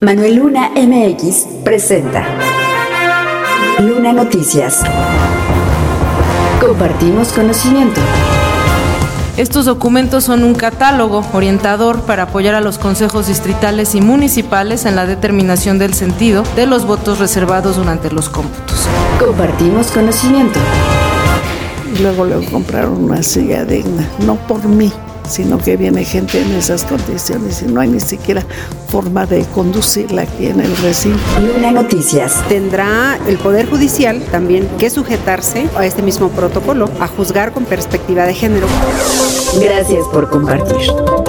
Manuel Luna MX presenta Luna Noticias. Compartimos conocimiento. Estos documentos son un catálogo orientador para apoyar a los consejos distritales y municipales en la determinación del sentido de los votos reservados durante los cómputos. Compartimos conocimiento. Luego compraron una silla digna, no por mí, sino que viene gente en esas condiciones y no hay ni siquiera forma de conducirla aquí en el recinto. Luna Noticias. Tendrá el Poder Judicial también que sujetarse a este mismo protocolo, a juzgar con perspectiva de género. Gracias por compartir.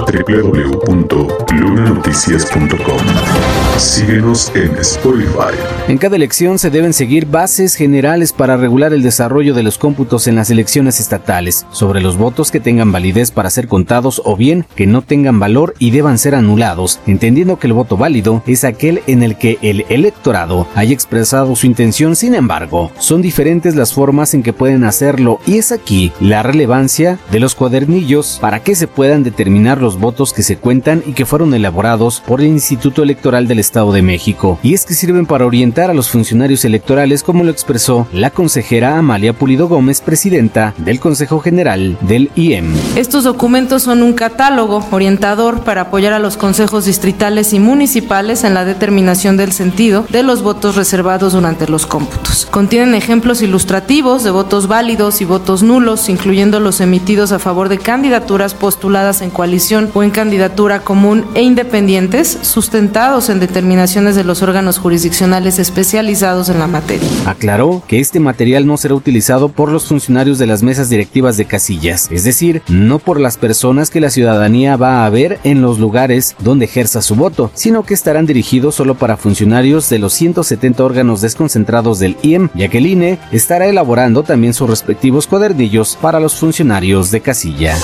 www.lunanoticias.com. Síguenos en Spotify. En cada elección se deben seguir bases generales para regular el desarrollo de los cómputos en las elecciones estatales, sobre los votos que tengan validez para ser contados o bien que no tengan valor y deban ser anulados, entendiendo que el voto válido es aquel en el que el electorado haya expresado su intención. Sin embargo, son diferentes las formas en que pueden hacerlo, y es aquí la relevancia de los cuadernillos para que se puedan determinar los votos que se cuentan y que fueron elaborados por el Instituto Electoral del Estado de México. Y es que sirven para orientar a los funcionarios electorales, como lo expresó la consejera Amalia Pulido Gómez, presidenta del Consejo General del IEM. Estos documentos son un catálogo orientador para apoyar a los consejos distritales y municipales en la determinación del sentido de los votos reservados durante los cómputos. Contienen ejemplos ilustrativos de votos válidos y votos nulos, incluyendo los emitidos a favor de candidaturas postuladas en coalición o en candidatura común e independientes, sustentados en determinaciones de los órganos jurisdiccionales especializados en la materia. Aclaró que este material no será utilizado por los funcionarios de las mesas directivas de casillas, es decir, no por las personas que la ciudadanía va a ver en los lugares donde ejerza su voto, sino que estarán dirigidos solo para funcionarios de los 170 órganos desconcentrados del IEM, ya que el INE estará elaborando también sus respectivos cuadernillos para los funcionarios de casilla.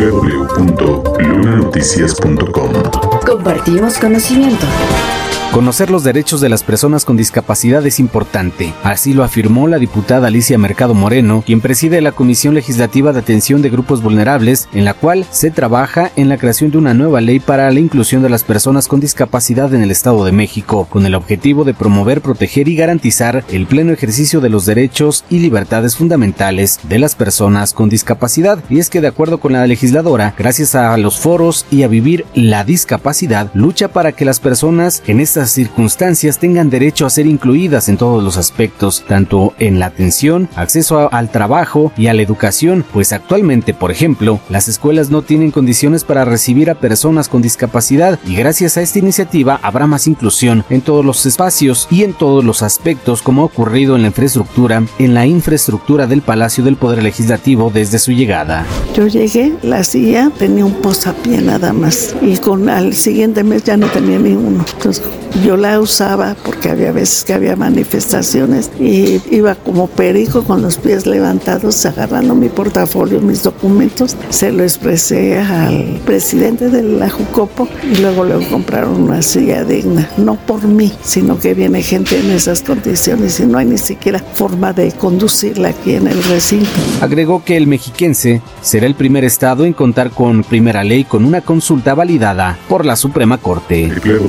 www.lunanoticias.com. Compartimos conocimiento. Conocer los derechos de las personas con discapacidad es importante, así lo afirmó la diputada Alicia Mercado Moreno, quien preside la Comisión Legislativa de Atención de Grupos Vulnerables, en la cual se trabaja en la creación de una nueva ley para la inclusión de las personas con discapacidad en el Estado de México, con el objetivo de promover, proteger y garantizar el pleno ejercicio de los derechos y libertades fundamentales de las personas con discapacidad. Y es que, de acuerdo con la legisladora, gracias a los foros y a vivir la discapacidad, lucha para que las personas en estas circunstancias tengan derecho a ser incluidas en todos los aspectos, tanto en la atención, acceso al trabajo y a la educación, pues actualmente, por ejemplo, las escuelas no tienen condiciones para recibir a personas con discapacidad, y gracias a esta iniciativa habrá más inclusión en todos los espacios y en todos los aspectos, como ha ocurrido en la infraestructura del Palacio del Poder Legislativo desde su llegada. Yo llegué, la silla tenía un posapié nada más, y al siguiente mes ya no tenía ni uno. Entonces, yo la usaba porque había veces que había manifestaciones y iba como perico con los pies levantados agarrando mi portafolio, mis documentos. Se lo expresé al presidente de la Jucopo y luego compraron una silla digna, no por mí, sino que viene gente en esas condiciones y no hay ni siquiera forma de conducirla aquí en el recinto. Agregó que el mexiquense será el primer estado en contar con primera ley con una consulta validada por la Suprema Corte.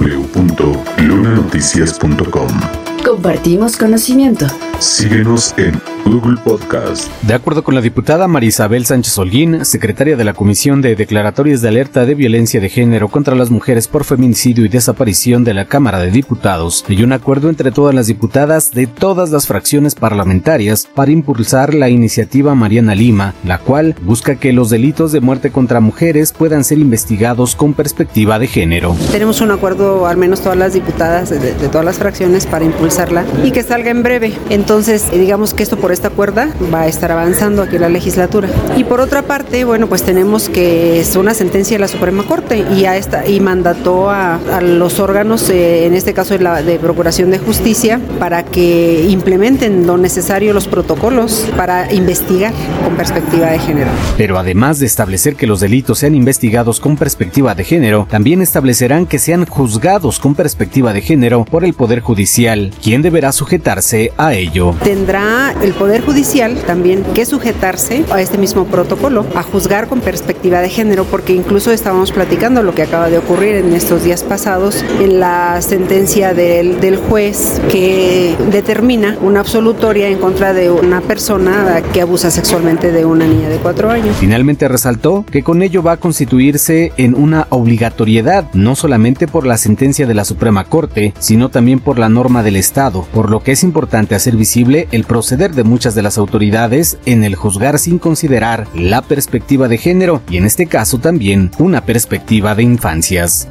www.lunanoticias.com. Compartimos conocimiento. Síguenos en Google Podcast. De acuerdo con la diputada Marisabel Sánchez Holguín, secretaria de la Comisión de Declaratorias de Alerta de Violencia de Género contra las Mujeres por Feminicidio y Desaparición de la Cámara de Diputados, hay un acuerdo entre todas las diputadas de todas las fracciones parlamentarias para impulsar la iniciativa Mariana Lima, la cual busca que los delitos de muerte contra mujeres puedan ser investigados con perspectiva de género. Tenemos un acuerdo, al menos todas las diputadas de todas las fracciones, para impulsarla y que salga en breve. Entonces, digamos que esto por esta cuerda va a estar avanzando aquí en la legislatura. Y por otra parte, bueno, pues tenemos que es una sentencia de la Suprema Corte y mandató a los órganos, en este caso de Procuración de Justicia, para que implementen lo necesario, los protocolos para investigar con perspectiva de género. Pero además de establecer que los delitos sean investigados con perspectiva de género, también establecerán que sean juzgados con perspectiva de género por el Poder Judicial, quien deberá sujetarse a ello. Tendrá el Poder Poder Judicial también que sujetarse a este mismo protocolo, a juzgar con perspectiva de género, porque incluso estábamos platicando lo que acaba de ocurrir en estos días pasados en la sentencia del juez que determina una absolutoria en contra de una persona que abusa sexualmente de una niña de 4 años. Finalmente resaltó que con ello va a constituirse en una obligatoriedad, no solamente por la sentencia de la Suprema Corte, sino también por la norma del Estado, por lo que es importante hacer visible el proceder de muchas de las autoridades en el juzgar sin considerar la perspectiva de género y en este caso también una perspectiva de infancias.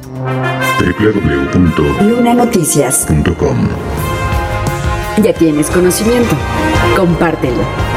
www.lunanoticias.com. Ya tienes conocimiento. Compártelo.